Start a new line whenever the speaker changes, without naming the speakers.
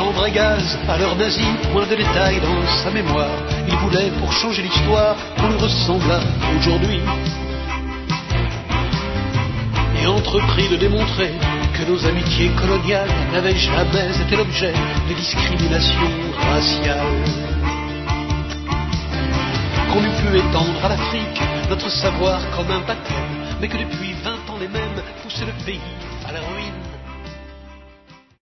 chambre à gaz, à l'heure nazie, point de détails dans sa mémoire. Il voulait, pour changer l'histoire, qu'on lui ressemblât aujourd'hui. Et entrepris de démontrer que nos amitiés coloniales n'avaient jamais été l'objet de discriminations raciales. Qu'on eût pu étendre à l'Afrique notre savoir comme un baptême, mais que depuis 20 ans les mêmes poussaient le pays à la ruine.